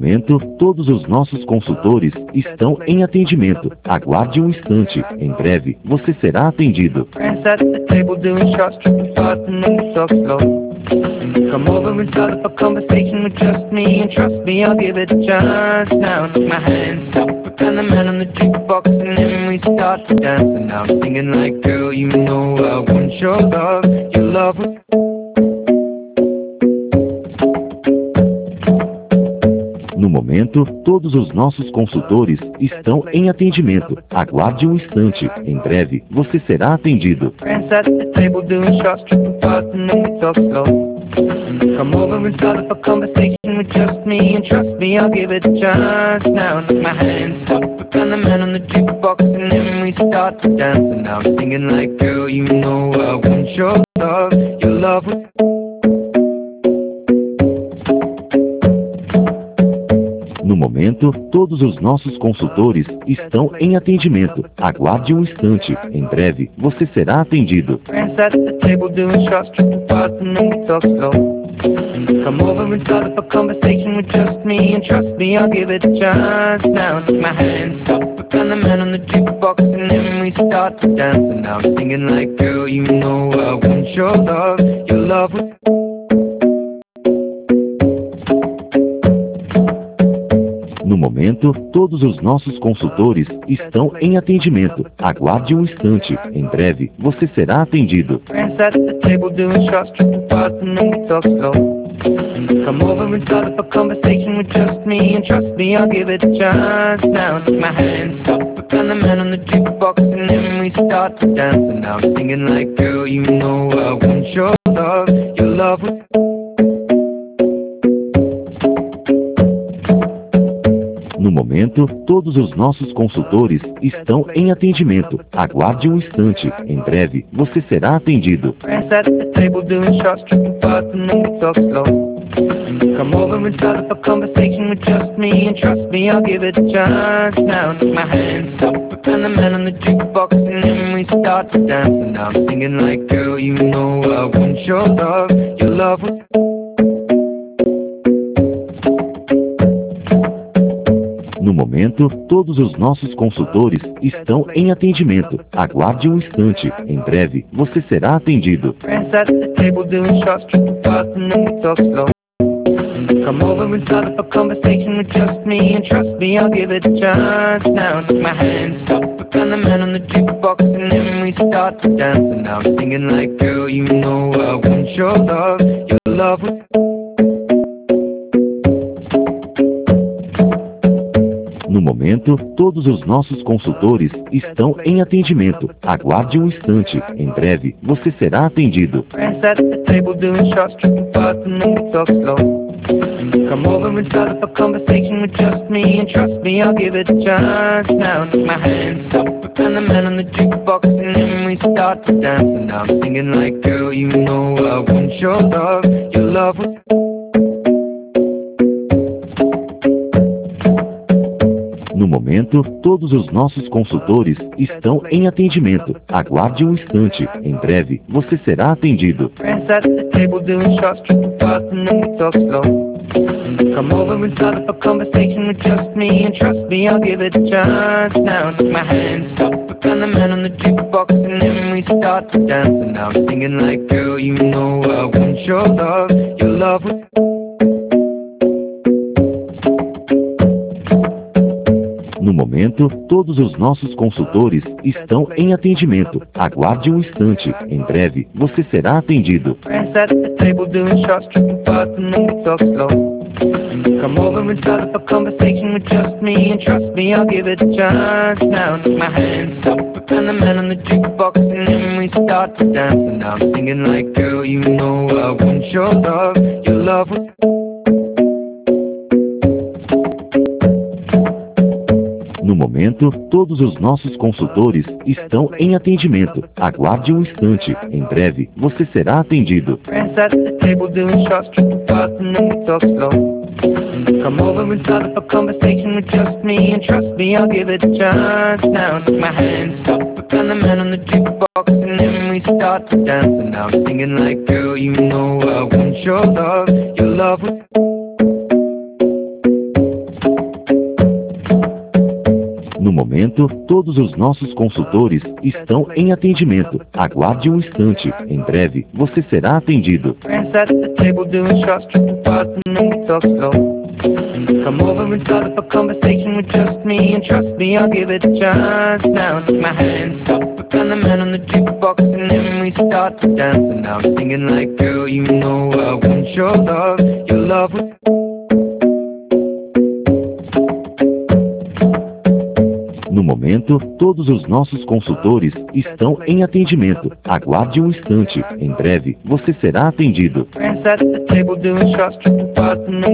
momento, todos os nossos consultores estão em atendimento. Aguarde um instante. Em breve, você será atendido. Friends at the table doing shots, tripping fast and then we talk slow. And you come over and start up a conversation with just me, and trust me, I'll give it a chance. Now take my hand, stop it, and the man on the jukebox, and then we start to dance. And I'm singing like, girl, you know I want your love. Your love was No momento, todos os nossos consultores estão em atendimento. Aguarde um instante. Em breve, você será atendido. friends at the table doing shots, tripping fast and then we talk slow. And you come over and start up a conversation with just me, and trust me, I'll give it a chance. Now take my hand, stop it, and the man on the jukebox, and then we start to dance. And I'm singing like, girl, you know I want your love. Your love was No momento, todos os nossos consultores estão em atendimento. Aguarde um instante. Em breve, você será atendido. friends at the table doing shots, tripping fast and then we talk slow. And you come over and start up a conversation with just me, and trust me, I'll give it a chance. Now take my hand, stop it, and the man on the jukebox, and then we start to dance. And I'm singing like, girl, you know I want your love. Your love was No momento, todos os nossos consultores estão em atendimento. Aguarde um instante. Em breve, você será atendido. friends at the table doing shots, tripping fast and then we talk slow. And you come over and start up a conversation with just me, and trust me, I'll give it a chance. Now take my hand, stop it, and the man on the jukebox, and then we start to dance. And I'm singing like, girl, you know I want your love. Your love was No momento, todos os nossos consultores estão em atendimento. Aguarde um instante. Em breve, você será atendido. friends at the table doing shots, tripping fast and then we talk slow. And you come over and start up a conversation with just me, and trust me, I'll give it a chance. Now take my hand, stop it, and the man on the jukebox, and then we start to dance. And I'm singing like, girl, you know I want your love. Your love was No momento, todos os nossos consultores estão em atendimento. Aguarde um instante. Em breve, você será atendido. friends at the table doing shots, tripping fast and then we talk slow. And you come over and start up a conversation with just me, and trust me, I'll give it a chance. Now take my hand, stop it, and the man on the jukebox, and then we start to dance. And I'm singing like, girl, you know I want your love. Your love was No momento, todos os nossos consultores estão em atendimento. Aguarde um instante. Em breve, você será atendido. friends at the table doing shots, tripping fast and then we talk slow. And you come over and start up a conversation with just me, and trust me, I'll give it a chance. Now take my hand, stop it, and the man on the jukebox, and then we start to dance. And I'm singing like, girl, you know I want your love. Your love was No momento, todos os nossos consultores estão em atendimento. Aguarde um instante. Em breve, você será atendido. friends at the table doing shots, tripping fast and then we talk slow. And you come over and start up a conversation with just me, and trust me, I'll give it a chance. Now take my hand, stop it, and the man on the jukebox, and then we start to dance. And I'm singing like, girl, you know I want your love. Your love was No momento, todos os nossos consultores estão em atendimento. Aguarde um instante. Em breve, você será atendido. friends at the table doing shots, tripping fast and then we talk slow. And you come over and start up a conversation with just me, and trust me, I'll give it a chance. Now take my hand, stop it, and the man on the jukebox, and then we start to dance. And I'm singing like, girl, you know I want your love. Your love was No momento, todos os nossos consultores estão em atendimento. Aguarde um instante. Em breve, você será atendido. friends at the table doing shots, tripping fast and then we talk slow. And you come over and start up a conversation with just me, and trust me, I'll give it a chance. Now take my hand, stop it, and the man on the jukebox, and then we start to dance. And I'm singing like, girl, you know I want your love. Your love was momento, todos os nossos consultores estão em atendimento. Aguarde um instante. Em breve, você será atendido. Friends at the table doing shots, tripping fast, and then we talk slow. And you come over and start up a conversation with just me, and trust me, I'll give it a chance. Now take my hand, stop, and the man on the jukebox, and then we start to dance. And now I'm singing like, girl, you know I want your love. Your love was... No momento, todos os nossos consultores estão em atendimento. Aguarde um instante. Em breve, você será atendido. Friends at the table doing shots, tripping fast, and then